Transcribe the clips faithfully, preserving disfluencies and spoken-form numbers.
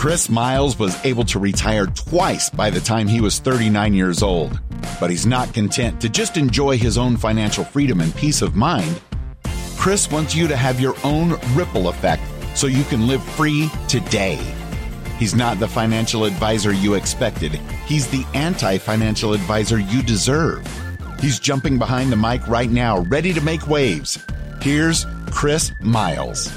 Chris Miles was able to retire twice by the time he was thirty-nine years old, but he's not content to just enjoy his own financial freedom and peace of mind. Chris wants you to have your own ripple effect so you can live free today. He's not the financial advisor you expected. He's the anti-financial advisor you deserve. He's jumping behind the mic right now, ready to make waves. Here's Chris Miles.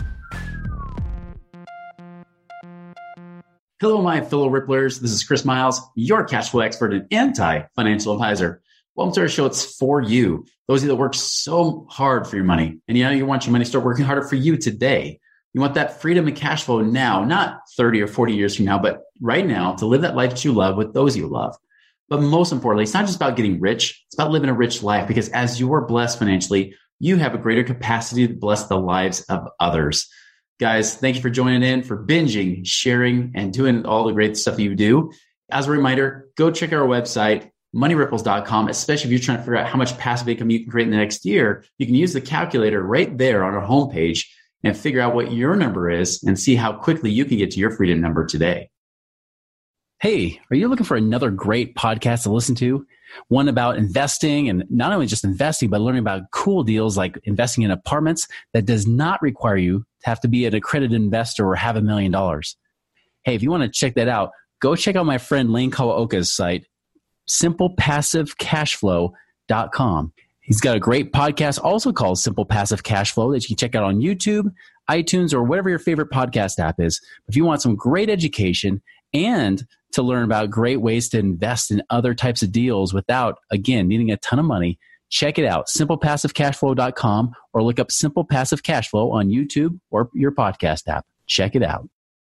Hello, my fellow Ripplers. This is Chris Miles, your cash flow expert and anti-financial advisor. Welcome to our show. It's for you. Those of you that work so hard for your money, and you know you want your money to start working harder for you today. You want that freedom and cash flow now, not thirty or forty years from now, but right now to live that life that you love with those you love. But most importantly, it's not just about getting rich. It's about living a rich life, because as you are blessed financially, you have a greater capacity to bless the lives of others. Guys, thank you for joining in, for binging, sharing, and doing all the great stuff you do. As a reminder, go check out our website, money ripples dot com, especially if you're trying to figure out how much passive income you can create in the next year. You can use the calculator right there on our homepage and figure out what your number is and see how quickly you can get to your freedom number today. Hey, are you looking for another great podcast to listen to? One about investing, and not only just investing, but learning about cool deals like investing in apartments that does not require you to have to be an accredited investor or have a million dollars. Hey, if you want to check that out, go check out my friend Lane Kawaoka's site, simple passive cash flow dot com. He's got a great podcast also called Simple Passive Cash Flow that you can check out on YouTube, iTunes, or whatever your favorite podcast app is. If you want some great education and to learn about great ways to invest in other types of deals without, again, needing a ton of money, check it out, simple passive cash flow dot com, or look up Simple Passive Cash Flow on YouTube or your podcast app. Check it out.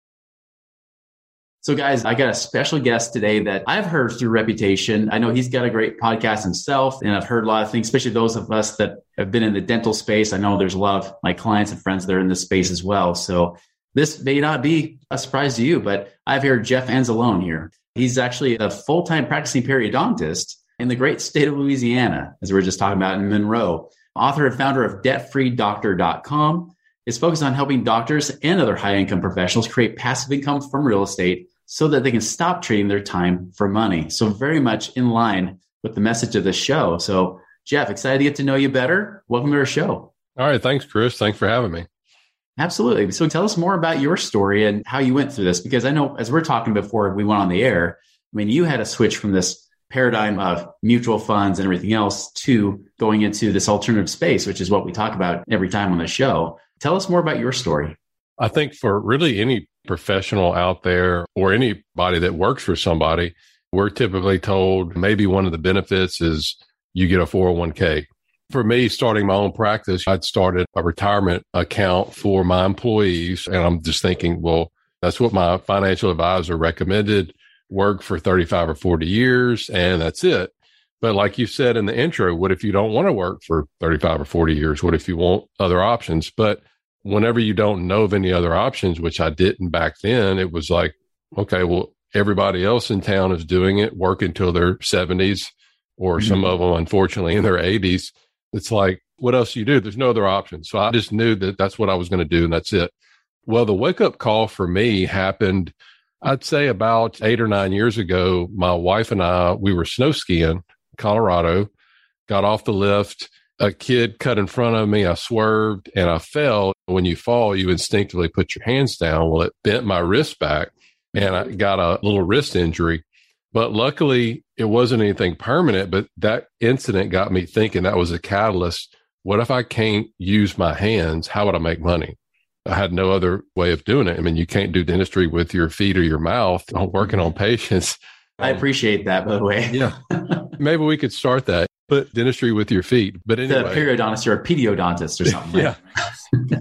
So guys, I got a special guest today that I've heard through reputation. I know he's got a great podcast himself, and I've heard a lot of things, especially those of us that have been in the dental space. I know there's a lot of my clients and friends that are in this space as well. So this may not be a surprise to you, but I've heard Jeff Anzalone here. He's actually a full-time practicing periodontist in the great state of Louisiana, as we were just talking about in Monroe. Author and founder of debt free doctor dot com, is focused on helping doctors and other high-income professionals create passive income from real estate so that they can stop trading their time for money. So very much in line with the message of this show. So Jeff, excited to get to know you better. Welcome to our show. All right. Thanks, Chris. Thanks for having me. Absolutely. So tell us more about your story and how you went through this, because I know as we're talking before we went on the air, I mean, you had to switch from this paradigm of mutual funds and everything else to going into this alternative space, which is what we talk about every time on the show. Tell us more about your story. I think for really any professional out there or anybody that works for somebody, we're typically told maybe one of the benefits is you get a four oh one k. For me, starting my own practice, I'd started a retirement account for my employees. And I'm just thinking, well, that's what my financial advisor recommended. Work for thirty-five or forty years, and that's it. But like you said in the intro, what if you don't want to work for thirty-five or forty years? What if you want other options? But whenever you don't know of any other options, which I didn't back then, it was like, okay, well, everybody else in town is doing it, work until their seventies, or mm-hmm. some of them, unfortunately, in their eighties. It's like, what else do you do? There's no other option. So I just knew that that's what I was going to do, and that's it. Well, the wake-up call for me happened, I'd say about eight or nine years ago. My wife and I, we were snow skiing in Colorado, got off the lift. A kid cut in front of me. I swerved and I fell. When you fall, you instinctively put your hands down. Well, it bent my wrist back and I got a little wrist injury. But luckily, it wasn't anything permanent. But that incident got me thinking that was a catalyst. What if I can't use my hands? How would I make money? I had no other way of doing it. I mean, you can't do dentistry with your feet or your mouth. I'm working on patients. I appreciate that, by the way. Yeah. Maybe we could start that. Put dentistry with your feet. But anyway. The periodontist or a pediodontist or something. Yeah. Right?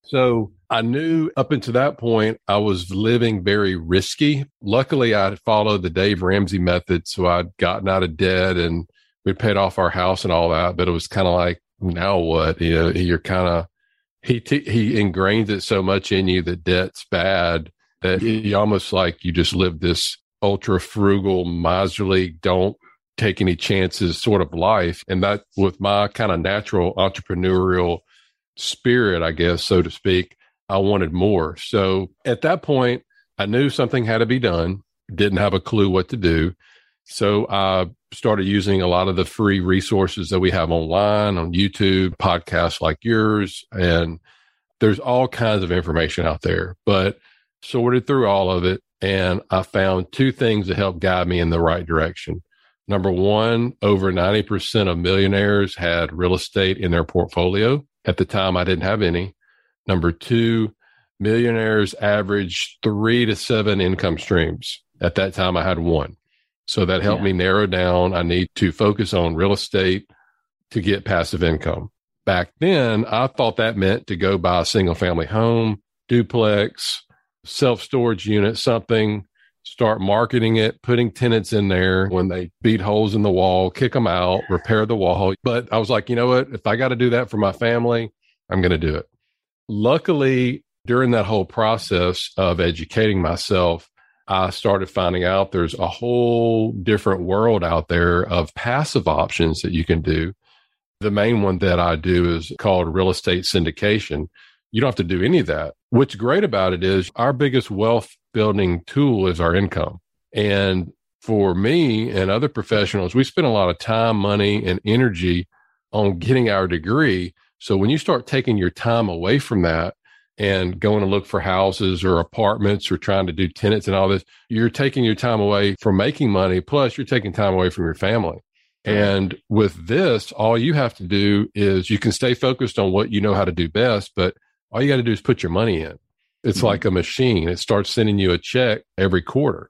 So I knew up until that point, I was living very risky. Luckily, I had followed the Dave Ramsey method. So I'd gotten out of debt and we'd paid off our house and all that. But it was kind of like, now what? You know, you're kind of, he, t- he ingrains it so much in you that debt's bad that you almost like you just live this ultra frugal, miserly, don't take any chances sort of life. And that with my kind of natural entrepreneurial spirit, I guess, so to speak, I wanted more. So at that point, I knew something had to be done, didn't have a clue what to do. So I started using a lot of the free resources that we have online on YouTube, podcasts like yours, and there's all kinds of information out there, but sorted through all of it. And I found two things that helped guide me in the right direction. Number one, over ninety percent of millionaires had real estate in their portfolio. At the time, I didn't have any. Number two, millionaires average three to seven income streams. At that time, I had one. So that helped yeah. me narrow down. I need to focus on real estate to get passive income. Back then, I thought that meant to go buy a single family home, duplex, self-storage unit, something, start marketing it, putting tenants in there when they beat holes in the wall, kick them out, repair the wall. But I was like, you know what? If I got to do that for my family, I'm going to do it. Luckily, during that whole process of educating myself, I started finding out there's a whole different world out there of passive options that you can do. The main one that I do is called real estate syndication. You don't have to do any of that. What's great about it is our biggest wealth building tool is our income. And for me and other professionals, we spend a lot of time, money, and energy on getting our degree. So when you start taking your time away from that and going to look for houses or apartments or trying to do tenants and all this, you're taking your time away from making money. Plus, you're taking time away from your family. And with this, all you have to do is you can stay focused on what you know how to do best, but all you got to do is put your money in. It's mm-hmm. like a machine. It starts sending you a check every quarter.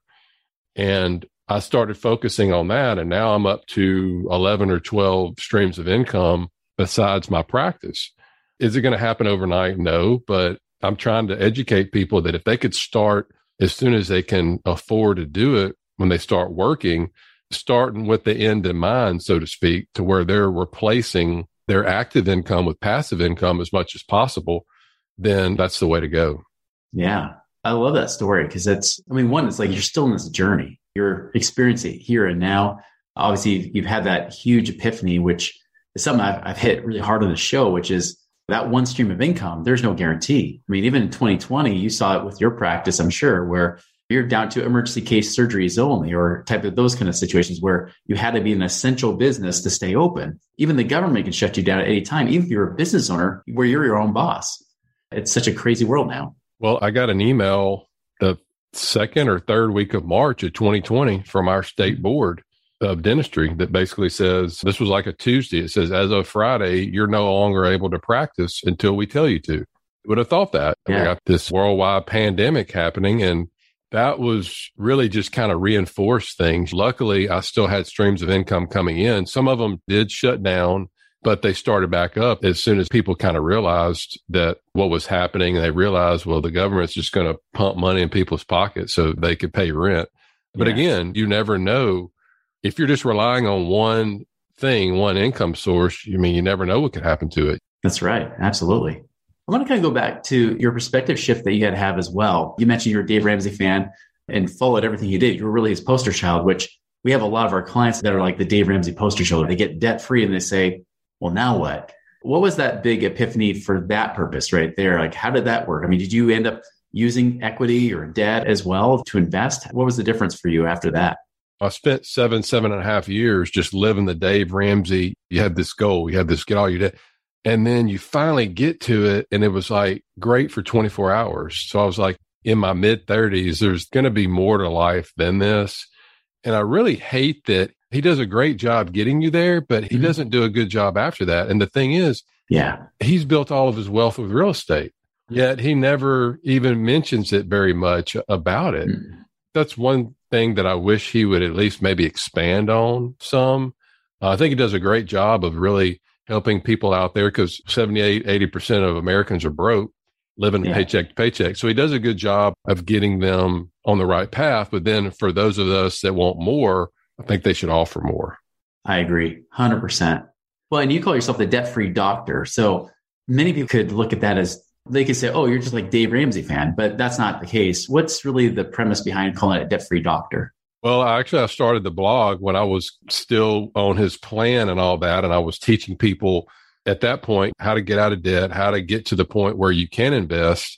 And I started focusing on that. And now I'm up to eleven or twelve streams of income besides my practice. Is it going to happen overnight? No, but I'm trying to educate people that if they could start as soon as they can afford to do it, when they start working, starting with the end in mind, so to speak, to where they're replacing their active income with passive income as much as possible, then that's the way to go. Yeah. I love that story because that's, I mean, one, it's like you're still in this journey. You're experiencing it here and now. Obviously, you've had that huge epiphany, which is something I've, I've hit really hard on the show, which is that one stream of income. There's no guarantee. I mean, even in twenty twenty, you saw it with your practice, I'm sure, where you're down to emergency case surgeries only, or type of those kind of situations where you had to be an essential business to stay open. Even the government can shut you down at any time, even if you're a business owner where you're your own boss. It's such a crazy world now. Well, I got an email the second or third week of March of twenty twenty from our state board of dentistry that basically says, this was like a Tuesday. It says, as of Friday, you're no longer able to practice until we tell you to. Would have thought that. Yeah. We got this worldwide pandemic happening, and that was really just kind of reinforced things. Luckily, I still had streams of income coming in. Some of them did shut down, but they started back up as soon as people kind of realized that what was happening. And they realized, well, the government's just going to pump money in people's pockets so they could pay rent. But yeah. again, you never know. If you're just relying on one thing, one income source, I mean, you never know what could happen to it. That's right. Absolutely. I want to kind of go back to your perspective shift that you had to have as well. You mentioned you're a Dave Ramsey fan and followed everything he did. You were really his poster child, which we have a lot of our clients that are like the Dave Ramsey poster child. They get debt free and they say, well, now what? What was that big epiphany for that purpose right there? Like, how did that work? I mean, did you end up using equity or debt as well to invest? What was the difference for you after that? I spent seven, seven and a half years just living the Dave Ramsey. You had this goal, you had this, get all your debt. And then you finally get to it. And it was like great for twenty-four hours. So I was like, in my mid thirties, there's going to be more to life than this. And I really hate that he does a great job getting you there, but he mm-hmm. doesn't do a good job after that. And the thing is, yeah, he's built all of his wealth with real estate, yet he never even mentions it very much about it. Mm-hmm. That's one thing that I wish he would at least maybe expand on some. Uh, I think he does a great job of really helping people out there because seventy-eight, eighty percent of Americans are broke, living yeah. paycheck to paycheck. So he does a good job of getting them on the right path. But then for those of us that want more, I think they should offer more. I agree, one hundred percent. Well, and you call yourself the debt-free doctor. So many people could look at that as, they could say, oh, you're just like Dave Ramsey fan, but that's not the case. What's really the premise behind calling it a debt-free doctor? Well, actually, I started the blog when I was still on his plan and all that. And I was teaching people at that point how to get out of debt, how to get to the point where you can invest.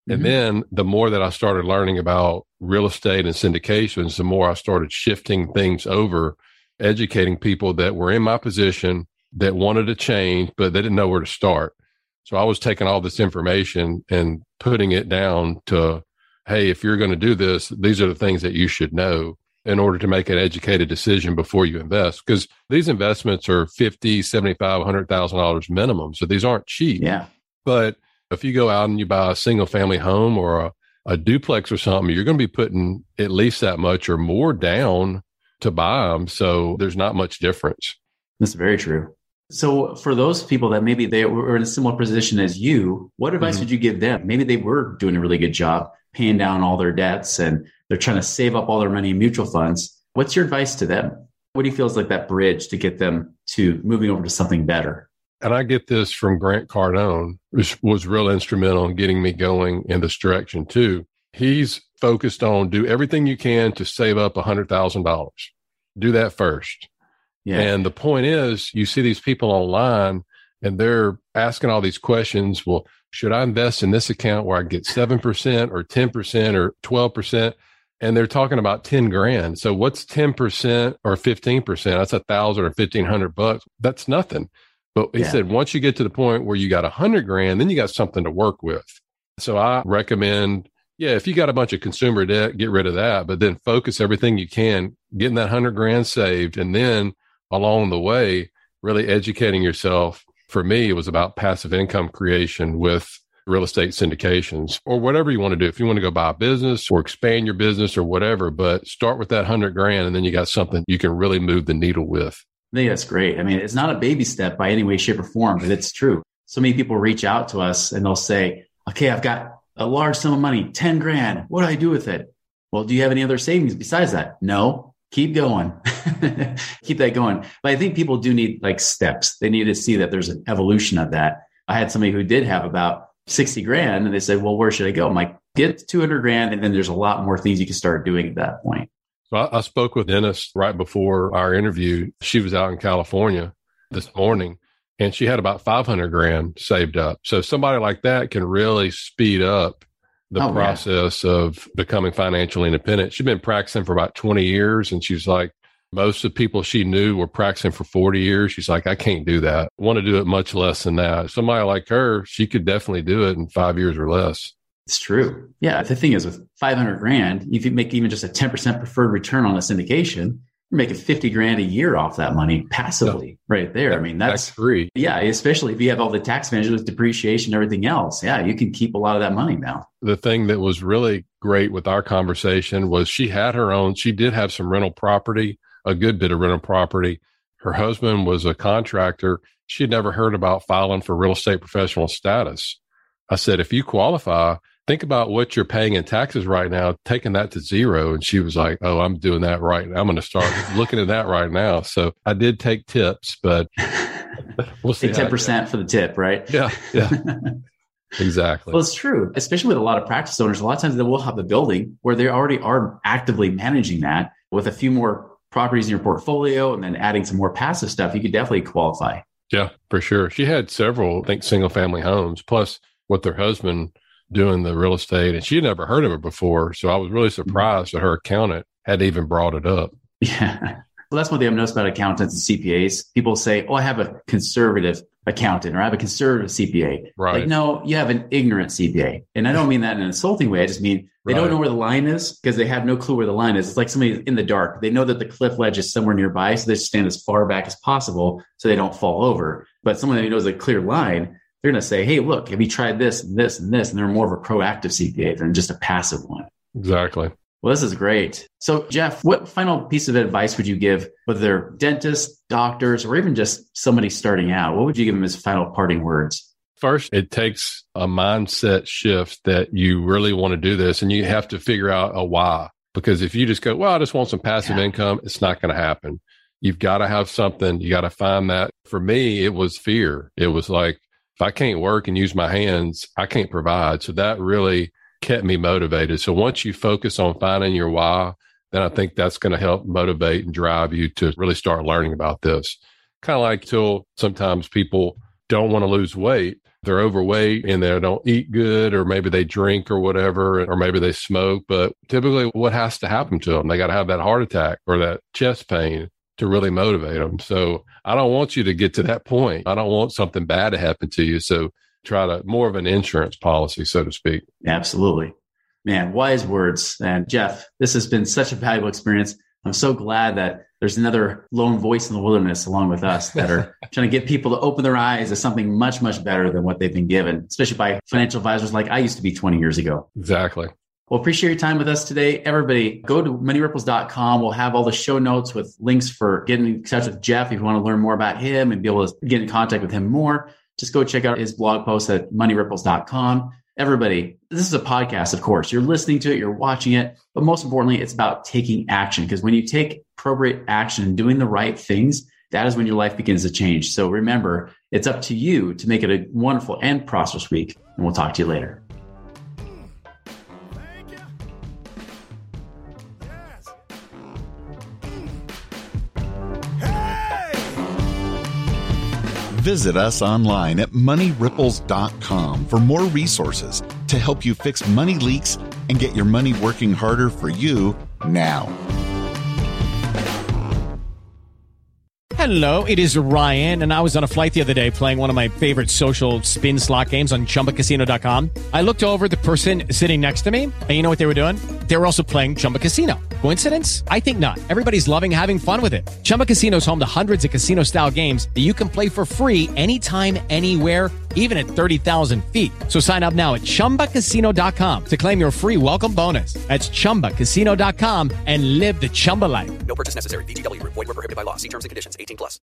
And then the more that I started learning about real estate and syndications, the more I started shifting things over, educating people that were in my position that wanted to change, but they didn't know where to start. So I was taking all this information and putting it down to, hey, if you're going to do this, these are the things that you should know in order to make an educated decision before you invest. Because these investments are fifty thousand dollars, seventy-five thousand dollars, one hundred thousand dollars minimum. So these aren't cheap. Yeah. But if you go out and you buy a single family home or a, a duplex or something, you're going to be putting at least that much or more down to buy them. So there's not much difference. That's very true. So for those people that maybe they were in a similar position as you, what advice mm-hmm. would you give them? Maybe they were doing a really good job paying down all their debts and they're trying to save up all their money in mutual funds. What's your advice to them? What do you feel is like that bridge to get them to moving over to something better? And I get this from Grant Cardone, which was real instrumental in getting me going in this direction too. He's focused on do everything you can to save up one hundred thousand dollars. Do that first. Yeah. And the point is, you see these people online and they're asking all these questions. Well, should I invest in this account where I get seven percent or ten percent or twelve percent? And they're talking about ten grand. So what's ten percent or fifteen percent? That's a thousand or fifteen hundred bucks. That's nothing. But he yeah. said, once you get to the point where you got a hundred grand, then you got something to work with. So I recommend, yeah, if you got a bunch of consumer debt, get rid of that, but then focus everything you can, getting that hundred grand saved. And then along the way, really educating yourself. For me, it was about passive income creation with real estate syndications or whatever you want to do. If you want to go buy a business or expand your business or whatever, but start with that hundred grand and then you got something you can really move the needle with. I think that's great. I mean, it's not a baby step by any way, shape, or form, but it's true. So many people reach out to us and they'll say, okay, I've got a large sum of money, ten grand. What do I do with it? Well, do you have any other savings besides that? No. Keep going. Keep that going. But I think people do need like steps. They need to see that there's an evolution of that. I had somebody who did have about sixty grand and they said, well, where should I go? I'm like, get two hundred grand. And then there's a lot more things you can start doing at that point. So I, I spoke with Dennis right before our interview. She was out in California this morning and she had about five hundred grand saved up. So somebody like that can really speed up the oh, process yeah. of becoming financially independent. She'd been practicing for about twenty years. And she's like, most of the people she knew were practicing for forty years. She's like, I can't do that. I want to do it much less than that. Somebody like her, she could definitely do it in five years or less. It's true. Yeah. The thing is with five hundred grand, if you make even just a ten percent preferred return on a syndication, you're making fifty grand a year off that money passively yeah. right there. I mean, that's free. Yeah. Especially if you have all the tax advantages with depreciation and everything else. Yeah. You can keep a lot of that money now. The thing that was really great with our conversation was she had her own, she did have some rental property, a good bit of rental property. Her husband was a contractor. She had never heard about filing for real estate professional status. I said, if you qualify, think about what you're paying in taxes right now, taking that to zero. And she was like, oh, I'm doing that right now. I'm going to start looking at that right now. So I did take tips, but we'll see. ten percent for the tip, right? Yeah. Yeah. Exactly. Well, it's true, especially with a lot of practice owners. A lot of times they will have a building where they already are actively managing that with a few more properties in your portfolio and then adding some more passive stuff. You could definitely qualify. Yeah, for sure. She had several, I think, single family homes, plus with her husband doing the real estate. And she had never heard of it before. So I was really surprised that her accountant had even brought it up. Yeah. Well, that's one thing I've noticed about accountants and C P As. People say, oh, I have a conservative accountant or I have a conservative C P A. Right. Like, no, you have an ignorant C P A. And I don't mean that in an insulting way. I just mean they right. don't know where the line is because they have no clue where the line is. It's like somebody in the dark. They know that the cliff ledge is somewhere nearby. So they just stand as far back as possible so they don't fall over. But someone who knows a clear line, they're going to say, hey, look, have you tried this and this and this? And they're more of a proactive C P A than just a passive one. Exactly. Well, this is great. So, Jeff, what final piece of advice would you give, whether they're dentists, doctors, or even just somebody starting out? What would you give them as final parting words? First, it takes a mindset shift that you really want to do this, and you have to figure out a why. Because if you just go, well, I just want some passive yeah. income, it's not going to happen. You've got to have something. You got to find that. For me, it was fear. It was like, if I can't work and use my hands, I can't provide. So that really kept me motivated. So once you focus on finding your why, then I think that's going to help motivate and drive you to really start learning about this. Kind of like till sometimes people don't want to lose weight. They're overweight and they don't eat good, or maybe they drink or whatever, or maybe they smoke. But typically what has to happen to them? They got to have that heart attack or that chest pain to really motivate them. So I don't want you to get to that point. I don't want something bad to happen to you. So try to more of an insurance policy, so to speak. Absolutely. Man, wise words. And Jeff, this has been such a valuable experience. I'm so glad that there's another lone voice in the wilderness along with us that are trying to get people to open their eyes to something much, much better than what they've been given, especially by financial advisors like I used to be twenty years ago. Exactly. Well, appreciate your time with us today. Everybody, go to money ripples dot com. We'll have all the show notes with links for getting in touch with Jeff if you want to learn more about him and be able to get in contact with him more. Just go check out his blog post at money ripples dot com. Everybody, this is a podcast, of course. You're listening to it, you're watching it, but most importantly, it's about taking action. Because when you take appropriate action and doing the right things, that is when your life begins to change. So remember, it's up to you to make it a wonderful and prosperous week. And we'll talk to you later. Visit us online at money ripples dot com for more resources to help you fix money leaks and get your money working harder for you now. Hello, it is Ryan, and I was on a flight the other day playing one of my favorite social spin slot games on chumba casino dot com. I looked over at the person sitting next to me, and you know what they were doing? They were also playing Chumba Casino. Coincidence? I think not. Everybody's loving having fun with it. Chumba Casino is home to hundreds of casino-style games that you can play for free anytime, anywhere, even at thirty thousand feet. So sign up now at chumba casino dot com to claim your free welcome bonus. That's chumba casino dot com and live the Chumba life. No purchase necessary. V G W. Void where prohibited by law. See terms and conditions. eighteen plus.